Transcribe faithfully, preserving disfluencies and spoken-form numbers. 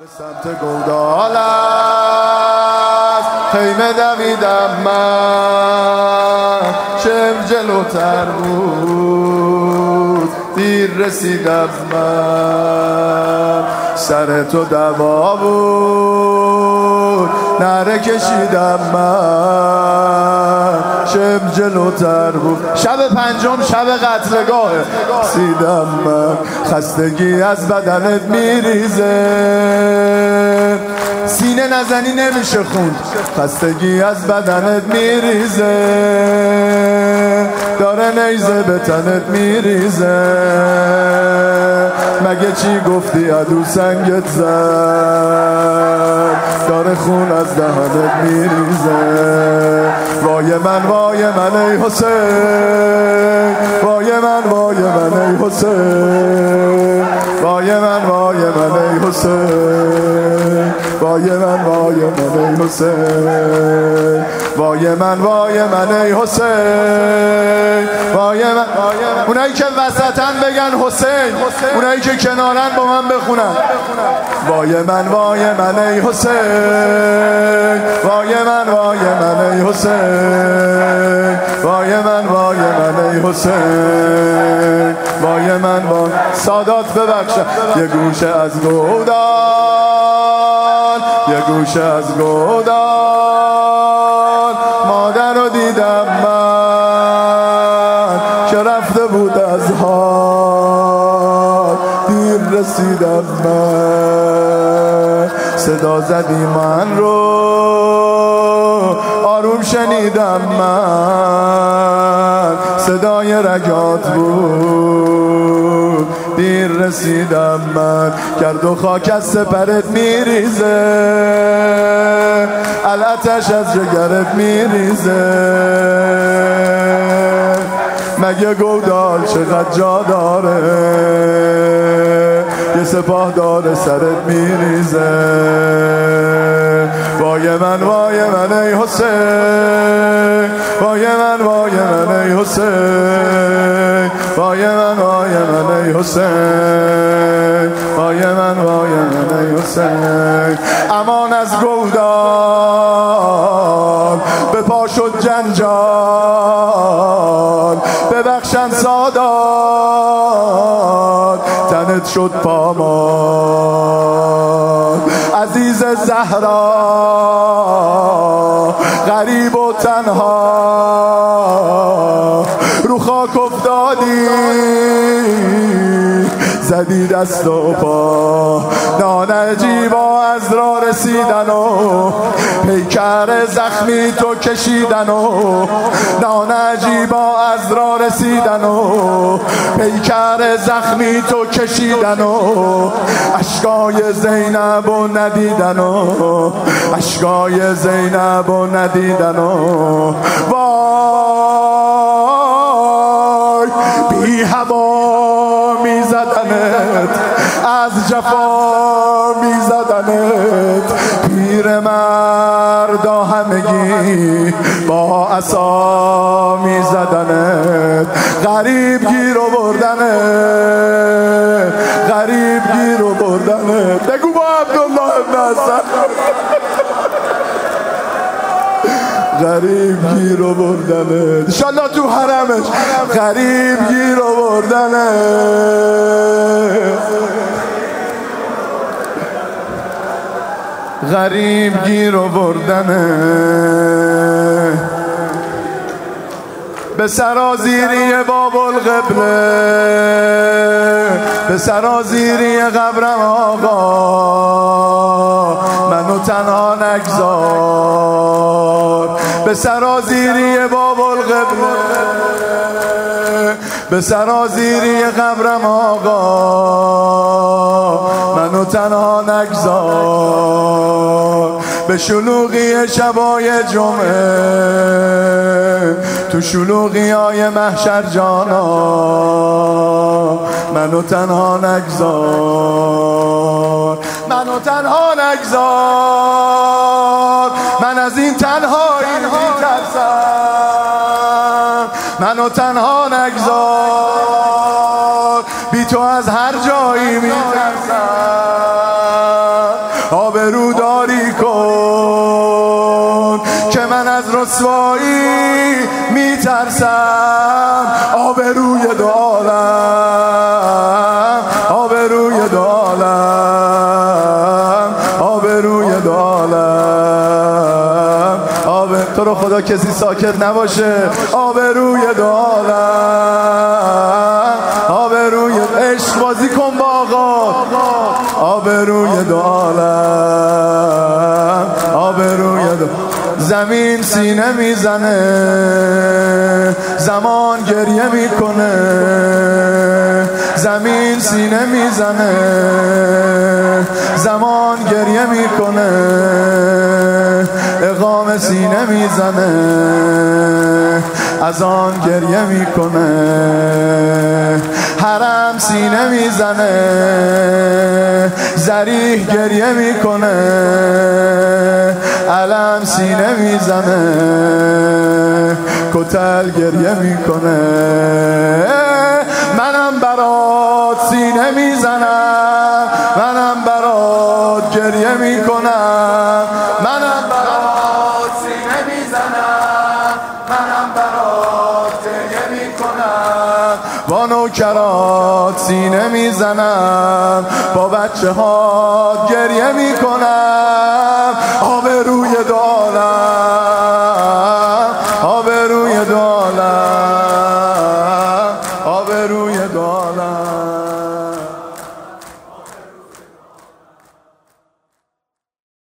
به سمت گودال است خیمه دویدم من، شم جلوتر بود دیر رسیدم من، سر تو دوا بود نره کشیدم من، شم جلوتر بود. شب پنجم شب قتلگاه رسیدم من، خستگی از بدنت میریزه، سینه نزنی نمیشه خوند، خستگی از بدنت میریزه، داره نیزه به تنت میریزه، مگه چی گفتی عدو سنگت زد، داره خون از دهنت میریزه. وای من وای من ای حسین، وای من وای من ای حسین، وای من وای من ای حسین، وای من وای من ای حسین، وای من وای من ای حسین، وای من. اونایی که وسطن بگن حسین، اونایی که کنارن با من بخونن وای من وای من ای حسین، وای من وای من ای حسین، وای من وای من ای حسین، وای من وای. سادات ببخشم یه گوشه از گودال، یه گوشه از گودال مادر رو دیدم من که رفته بود از حال، دیر رسیدم من، صدا زدی من رو آروم شنیدم من، صدای رگات بود دیر رسیدم من، گرد و خاک از سپرت میریزه، الاتش از جگرت میریزه، مگه گودال چقدر جا داره، یه سپاه داره سرت میریزه. وای من وای من ای حسین، وای من وای من ای حسین، وای من وای من ای حسین، وای من وای من ای حسین. امان از گودال به پا شد جنجال، ببخشن سادات تنت شد پامان، عزیز زهرا غریب و تنها رو خاک افتادی، زدی دست و پا، نانجیبا از را رسیدن و پیکر زخمی تو کشیدن و نانجیبا از را رسیدن و پیکر زخمی تو کشیدن و اشکای زینب و ندیدن و اشکای زینب و ندیدن و وای بی هوا میزدنت، از جفا میزدنت، پیر مردا همگی با عصا میزدنت، غریب گیر و بردنت، غریب گیر و بردنت. بگو با عبدالله ابن حسن غریب گیر و بردنت، انشالله تو حرمش غریب گیر و بردنت، غریب گیر و بردنت. به سرازیری باب القبله، به سرازیری قبرم آقا منو تنها نگذار، به سرازیری باب القبله، به سرازیری قبرم آقا منو تنها نگذار، به شلوغی شبای جمعه تو شلوغی های محشر جانا منو تنها نگذار، منو تنها نگذار، من از این تنهایی میترسم، منو تنها نگذار، بی تو از هر جایی میترسم، آبرو داری کن که من از رسوایی میترسم. آبروی دو عالم، آبروی دو عالم، آبروی دو عالم. آب تو رو خدا کسی ساکت نباشه. آبروی دو عالم، آبروی عشق بازی کن با آقا. آبروی دو عالم، آبروی دو. زمین سینه میزنه، زمان گریه میکنه. زمین سینه میزنه، زمان گریه میکنه. اقام سینه میزنه، از آن گریه میکنه. حرم سینه میزنه، ذریح گریه میکنه. علم سینه میزنه، کتل گریه میکنه. منم برات سینه میزنم، منم برات گریه میکنم. منم برات سینه میزنم، منم برات گریه میکنم. با نوکرات سینه میزنم، با بچه ها گریه میکنم. آبروی دو